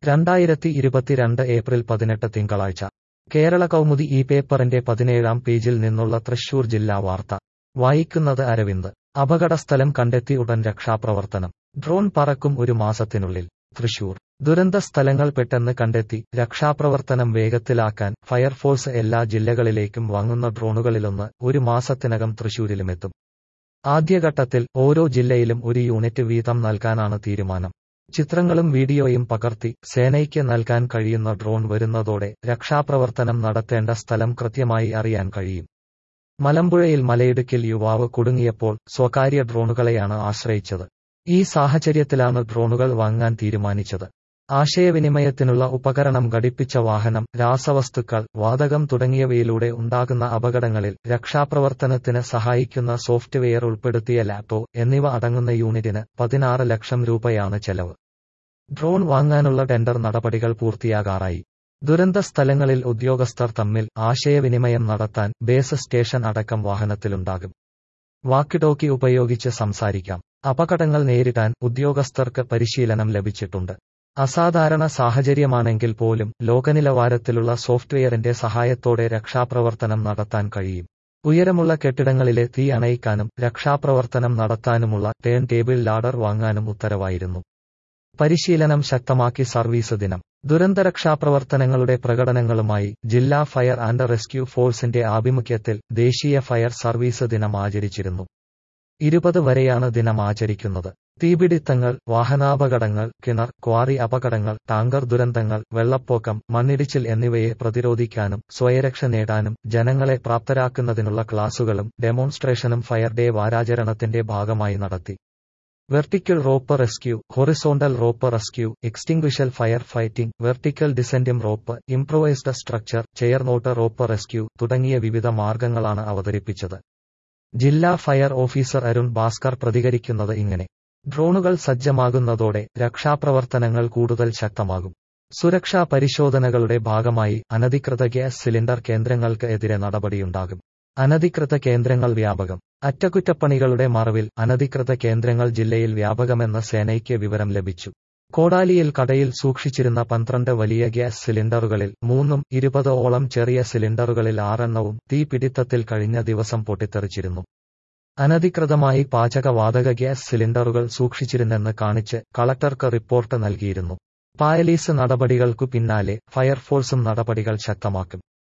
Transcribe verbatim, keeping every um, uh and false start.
രണ്ടായിരത്തി ഇരുപത്തിരണ്ട് ഏപ്രിൽ പതിനെട്ട് തിങ്കളാഴ്ച കേരള കൗമുദി ഈ പേപ്പറിന്റെ പതിനേഴാം പേജിൽ നിന്നുള്ള തൃശൂർ ജില്ലാ വാർത്ത വായിക്കുന്നത് അരവിന്ദ്. അപകടസ്ഥലം കണ്ടെത്തി ഉടൻ രക്ഷാപ്രവർത്തനം. ഡ്രോൺ പറക്കും ഒരു മാസത്തിനുള്ളിൽ. തൃശൂർ ദുരന്ത സ്ഥലങ്ങൾ പെട്ടെന്ന് കണ്ടെത്തി രക്ഷാപ്രവർത്തനം വേഗത്തിലാക്കാൻ ഫയർഫോഴ്സ് എല്ലാ ജില്ലകളിലേക്കും വാങ്ങുന്ന ഡ്രോണുകളിലൊന്ന് ഒരു മാസത്തിനകം തൃശൂരിലുമെത്തും. ആദ്യഘട്ടത്തിൽ ഓരോ ജില്ലയിലും ഒരു യൂണിറ്റ് വീതം നൽകാനാണ് തീരുമാനം. ചിത്രങ്ങളും വീഡിയോയും പകർത്തി സേനയ്ക്ക് നൽകാൻ കഴിയുന്ന ഡ്രോൺ വരുന്നതോടെ രക്ഷാപ്രവർത്തനം നടത്തേണ്ട സ്ഥലം കൃത്യമായി അറിയാൻ കഴിയും. മലമ്പുഴയിൽ മലയിടുക്കിൽ യുവാവ് കുടുങ്ങിയപ്പോൾ സ്വകാര്യ ഡ്രോണുകളെയാണ് ആശ്രയിച്ചത്. ഈ സാഹചര്യത്തിലാണ് ഡ്രോണുകൾ വാങ്ങാൻ തീരുമാനിച്ചത്. ആശയവിനിമയത്തിനുള്ള ഉപകരണം ഘടിപ്പിച്ച വാഹനം, രാസവസ്തുക്കൾ, വാതകം തുടങ്ങിയവയിലൂടെ ഉണ്ടാകുന്ന അപകടങ്ങളിൽ രക്ഷാപ്രവർത്തനത്തിന് സഹായിക്കുന്ന സോഫ്റ്റ്വെയർ ഉൾപ്പെടുത്തിയ ലാപ്ടോ എന്നിവ അടങ്ങുന്ന യൂണിറ്റിന് പതിനാറ് ലക്ഷം രൂപയാണ് ചെലവ്. ഡ്രോൺ വാങ്ങാനുള്ള ടെൻഡർ നടപടികൾ പൂർത്തിയാകാറായി. ദുരന്ത സ്ഥലങ്ങളിൽ ഉദ്യോഗസ്ഥർ തമ്മിൽ ആശയവിനിമയം നടത്താൻ ബേസ് സ്റ്റേഷൻ അടക്കം വാഹനത്തിലുണ്ടാകും. വാക്കിടോക്കി ഉപയോഗിച്ച് സംസാരിക്കാം. അപകടങ്ങൾ നേരിടാൻ ഉദ്യോഗസ്ഥർക്ക് പരിശീലനം ലഭിച്ചിട്ടുണ്ട്. അസാധാരണ സാഹചര്യമാണെങ്കിൽ പോലും ലോകനിലവാരത്തിലുള്ള സോഫ്റ്റ്വെയറിന്റെ സഹായത്തോടെ രക്ഷാപ്രവർത്തനം നടത്താൻ കഴിയും. ഉയരമുള്ള കെട്ടിടങ്ങളിലെ തീ അണയിക്കാനും രക്ഷാപ്രവർത്തനം നടത്താനുമുള്ള ടേൺ ടേബിൾ ലാഡർ വാങ്ങാനും ഉത്തരവായിരുന്നു. പരിശീലനം ശക്തമാക്കി സർവീസ് ദിനം. ദുരന്തരക്ഷാപ്രവർത്തനങ്ങളുടെ പ്രകടനങ്ങളുമായി ജില്ലാ ഫയർ ആൻഡ് റെസ്ക്യൂ ഫോഴ്സിന്റെ ആഭിമുഖ്യത്തിൽ ദേശീയ ഫയർ സർവീസ് ദിനം ആചരിച്ചിരുന്നു. ഇരുപത് വരെയാണ് ദിനം ആചരിക്കുന്നത്. തീപിടിത്തങ്ങൾ, വാഹനാപകടങ്ങൾ, കിണർ, ക്വാറി അപകടങ്ങൾ, ടാങ്കർ ദുരന്തങ്ങൾ, വെള്ളപ്പൊക്കം, മണ്ണിടിച്ചിൽ എന്നിവയെ പ്രതിരോധിക്കാനും സ്വയരക്ഷ നേടാനും ജനങ്ങളെ പ്രാപ്തരാക്കുന്നതിനുള്ള ക്ലാസുകളും ഡെമോൺസ്ട്രേഷനും ഫയർ ഡേ വാരാചരണത്തിന്റെ ഭാഗമായി നടത്തി. Vertical rope rescue, horizontal rope rescue, extinguisher fire fighting, vertical descending rope, improvised structure, chair knot rope rescue തുടങ്ങിയ വിവിധ മാർഗങ്ങളാണ് അവതരിപ്പിച്ചത്. ജില്ലാ ഫയർ ഓഫീസർ അരുൺ ഭാസ്കർ പ്രതികരിക്കുന്നത് ഇങ്ങനെ: ഡ്രോണുകൾ സജ്ജമാകുന്നതോടെ രക്ഷാപ്രവർത്തനങ്ങൾ കൂടുതൽ ശക്തമാകും. സുരക്ഷാ പരിശോധനകളുടെ ഭാഗമായി അനധികൃത ഗ്യാസ് സിലിണ്ടർ കേന്ദ്രങ്ങൾക്ക് എതിരെ നടപടിയുണ്ടാകും. അനധികൃത കേന്ദ്രങ്ങൾ വ്യാപകം. അറ്റകുറ്റപ്പണികളുടെ മറവിൽ അനധികൃത കേന്ദ്രങ്ങൾ ജില്ലയിൽ വ്യാപകമെന്ന സേനയ്ക്ക് വിവരം ലഭിച്ചു. കോടാലിയിൽ കടയിൽ സൂക്ഷിച്ചിരുന്ന പന്ത്രണ്ട് വലിയ ഗ്യാസ് സിലിണ്ടറുകളിൽ മൂന്നും ഇരുപത് ഓളം ചെറിയ സിലിണ്ടറുകളിൽ ആറെണ്ണവും തീപിടിത്തത്തിൽ കഴിഞ്ഞ ദിവസം പൊട്ടിത്തെറിച്ചിരുന്നു. അനധികൃതമായി പാചകവാതക ഗ്യാസ് സിലിണ്ടറുകൾ സൂക്ഷിച്ചിരുന്നെന്ന് കാണിച്ച് കളക്ടർക്ക് റിപ്പോർട്ട് നൽകിയിരുന്നു. പായലീസ് നടപടികൾക്കു പിന്നാലെ ഫയർഫോഴ്സും നടപടികൾ ശക്തമാക്കും.